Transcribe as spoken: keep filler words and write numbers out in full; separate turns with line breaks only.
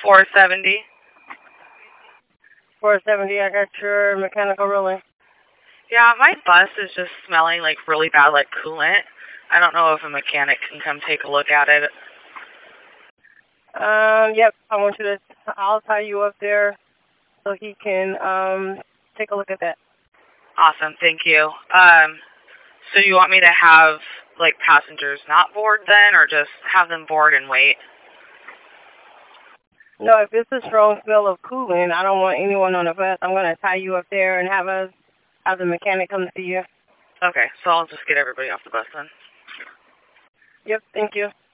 four seventy.
four seventy, I got your mechanical ruling.
Yeah, my bus is just smelling like really bad, like coolant. I don't know if a mechanic can come take a look at it.
Um, yep, I want you to, I'll tie you up there so he can um take a look at that.
Awesome, thank you. Um, so you want me to have, like, passengers not board then, or just have them board and wait?
No, if it's a strong smell of coolant, I don't want anyone on the bus. I'm going to tie you up there and have us, have the mechanic come see you.
Okay, so I'll just get everybody off the bus then.
Yep, thank you.